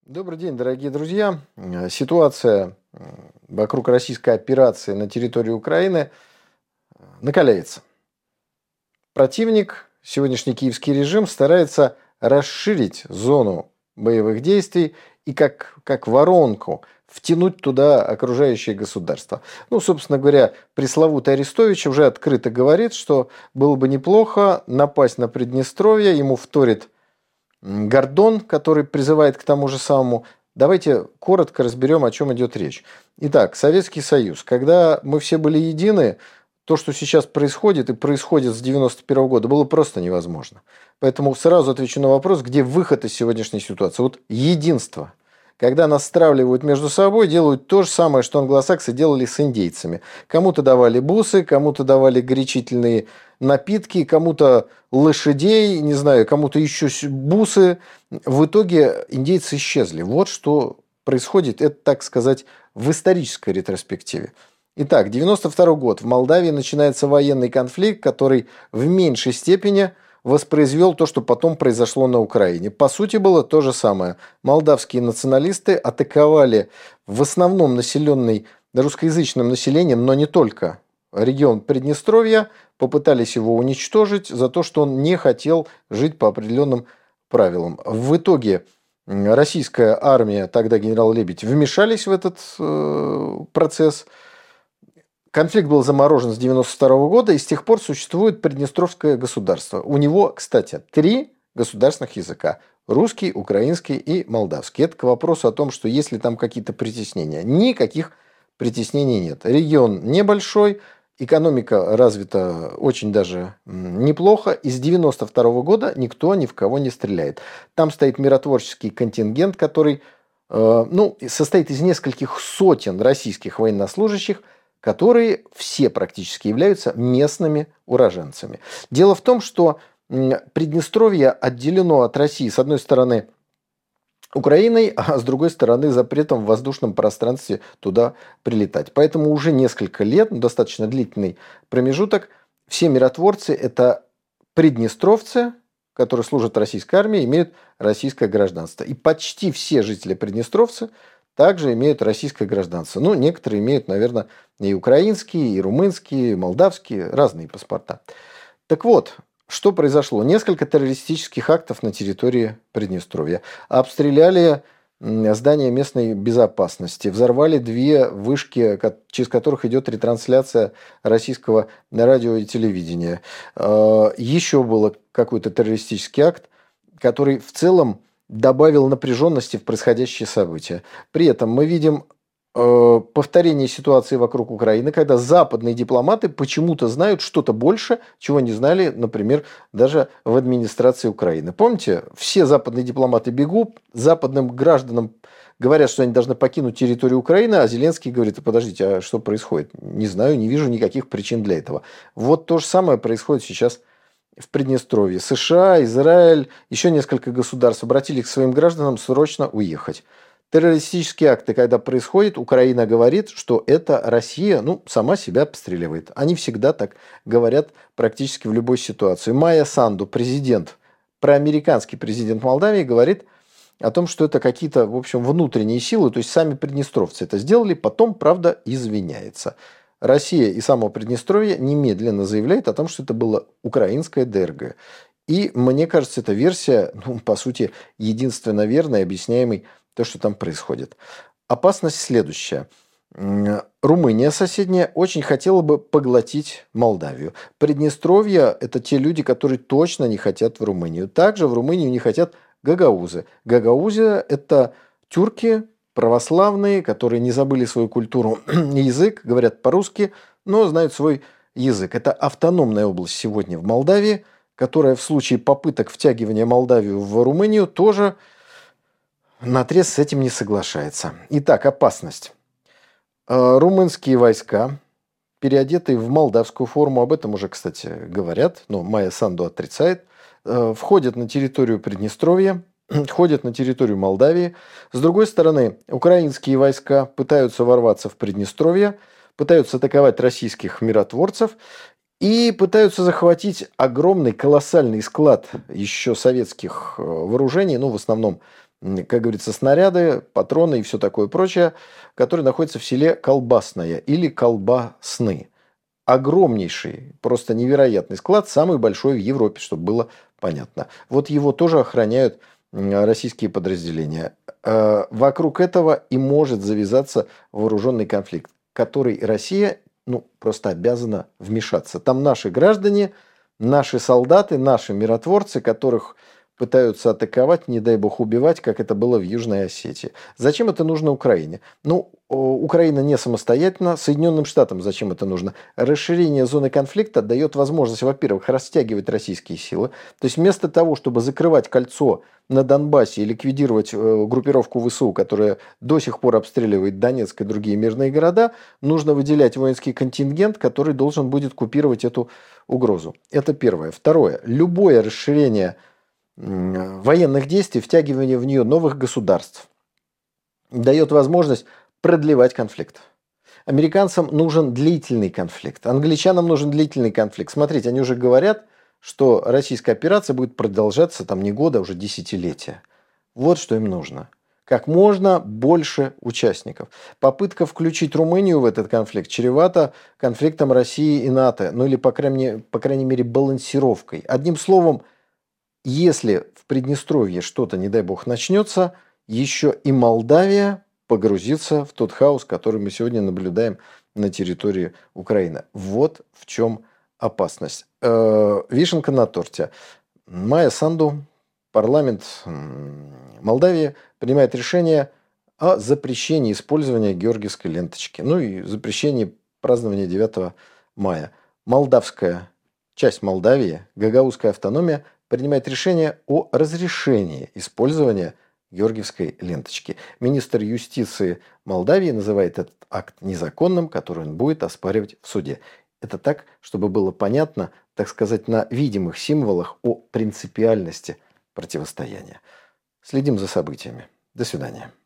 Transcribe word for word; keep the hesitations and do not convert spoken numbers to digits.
Добрый день, дорогие друзья. Э, Ситуация м, вокруг российской операции на территории Украины э, накаляется. Противник, сегодняшний киевский режим, старается расширить зону боевых действий и как, как воронку втянуть туда окружающие государства. Ну, собственно говоря, пресловутый Арестович уже открыто говорит, что было бы неплохо напасть на Приднестровье, ему вторит м, Гордон, который призывает к тому же самому. Давайте коротко разберем, о чем идет речь. Итак, Советский Союз. Когда мы все были едины, то, что сейчас происходит и происходит с девяносто первого года, было просто невозможно. Поэтому сразу отвечу на вопрос, где выход из сегодняшней ситуации. Вот единство. Когда нас стравливают между собой, делают то же самое, что англосаксы делали с индейцами. Кому-то давали бусы, кому-то давали горячительные напитки, кому-то лошадей, не знаю, кому-то еще бусы. В итоге индейцы исчезли. Вот что происходит, это, так сказать, в исторической ретроспективе. Итак, девяносто второй год. В Молдавии начинается военный конфликт, который в меньшей степени воспроизвел то, что потом произошло на Украине. По сути, было то же самое. Молдавские националисты атаковали в основном населенный русскоязычным населением, но не только, регион Приднестровья, попытались его уничтожить за то, что он не хотел жить по определенным правилам. В итоге российская армия, тогда генерал Лебедь, вмешались в этот э, процесс. Конфликт был заморожен с девяносто второго года, и с тех пор существует Приднестровское государство. У него, кстати, три государственных языка. Русский, украинский и молдавский. Это к вопросу о том, что есть ли там какие-то притеснения. Никаких притеснений нет. Регион небольшой, экономика развита очень даже неплохо. И с девяносто второго года никто ни в кого не стреляет. Там стоит миротворческий контингент, который э, ну, состоит из нескольких сотен российских военнослужащих, которые все практически являются местными уроженцами. Дело в том, что Приднестровье отделено от России, с одной стороны, Украиной, а с другой стороны, запретом в воздушном пространстве туда прилетать. Поэтому уже несколько лет, ну, достаточно длительный промежуток, все миротворцы – это приднестровцы, которые служат российской армии, имеют российское гражданство. И почти все жители Приднестровцы также имеют российское гражданство. Ну, некоторые имеют, наверное, и украинские, и румынские, и молдавские, разные паспорта. Так вот, что произошло? Несколько террористических актов на территории Приднестровья. Обстреляли здания местной безопасности, взорвали две вышки, через которых идет ретрансляция российского радио и телевидения. Еще был какой-то террористический акт, который в целом добавил напряженности в происходящие события. При этом мы видим э, повторение ситуации вокруг Украины, когда западные дипломаты почему-то знают что-то больше, чего не знали, например, даже в администрации Украины. Помните, все западные дипломаты бегут, западным гражданам говорят, что они должны покинуть территорию Украины, а Зеленский говорит: подождите, а что происходит? Не знаю, не вижу никаких причин для этого. Вот то же самое происходит сейчас в Приднестровье. США, Израиль, еще несколько государств обратили к своим гражданам срочно уехать. Террористические акты, когда происходят, Украина говорит, что это Россия, ну, сама себя обстреливает. Они всегда так говорят практически в любой ситуации. Майя Санду, президент, проамериканский президент Молдавии, говорит о том, что это какие-то, в общем, внутренние силы, то есть сами приднестровцы это сделали, потом, правда, извиняется. Россия и само Приднестровье немедленно заявляет о том, что это было украинское ДРГ. И мне кажется, эта версия, ну, по сути, единственно верная, объясняемой то, что там происходит. Опасность следующая. Румыния соседняя очень хотела бы поглотить Молдавию. Приднестровье – это те люди, которые точно не хотят в Румынию. Также в Румынию не хотят гагаузы. Гагаузы – это тюрки, православные, которые не забыли свою культуру и язык, говорят по-русски, но знают свой язык. Это автономная область сегодня в Молдавии, которая в случае попыток втягивания Молдавию в Румынию тоже наотрез с этим не соглашается. Итак, опасность. Румынские войска, переодетые в молдавскую форму, об этом уже, кстати, говорят, но Майя Санду отрицает, входят на территорию Приднестровья, ходят на территорию Молдавии. С другой стороны, украинские войска пытаются ворваться в Приднестровье, пытаются атаковать российских миротворцев и пытаются захватить огромный, колоссальный склад еще советских вооружений, ну, в основном как говорится, снаряды, патроны и все такое прочее, которые находятся в селе Колбасное или Колбасны. Огромнейший, просто невероятный склад, самый большой в Европе, чтобы было понятно. Вот его тоже охраняют российские подразделения. Вокруг этого и может завязаться вооруженный конфликт, который Россия ну, просто обязана вмешаться. Там наши граждане, наши солдаты, наши миротворцы, которых пытаются атаковать, не дай бог убивать, как это было в Южной Осетии. Зачем это нужно Украине? Ну, Украина не самостоятельна. Соединенным Штатам зачем это нужно? Расширение зоны конфликта дает возможность, во-первых, растягивать российские силы. То есть вместо того, чтобы закрывать кольцо на Донбассе и ликвидировать группировку ВСУ, которая до сих пор обстреливает Донецк и другие мирные города, нужно выделять воинский контингент, который должен будет купировать эту угрозу. Это первое. Второе. Любое расширение военных действий, втягивание в нее новых государств дает возможность продлевать конфликт. Американцам нужен длительный конфликт, англичанам нужен длительный конфликт. Смотрите, они уже говорят, что российская операция будет продолжаться там не года, а уже десятилетия. Вот что им нужно. Как можно больше участников. Попытка включить Румынию в этот конфликт чревата конфликтом России и НАТО. Ну или, по крайней, по крайней мере, балансировкой. Одним словом, если в Приднестровье что-то, не дай бог, начнется, еще и Молдавия погрузится в тот хаос, который мы сегодня наблюдаем на территории Украины. Вот в чем опасность. Э-э, вишенка на торте. Майя Санду, парламент Молдавии, принимает решение о запрещении использования георгиевской ленточки. Ну и запрещении празднования девятого мая. Молдавская часть Молдавии, гагаузская автономия, принимает решение о разрешении использования георгиевской ленточки. Министр юстиции Молдавии называет этот акт незаконным, который он будет оспаривать в суде. Это так, чтобы было понятно, так сказать, на видимых символах о принципиальности противостояния. Следим за событиями. До свидания.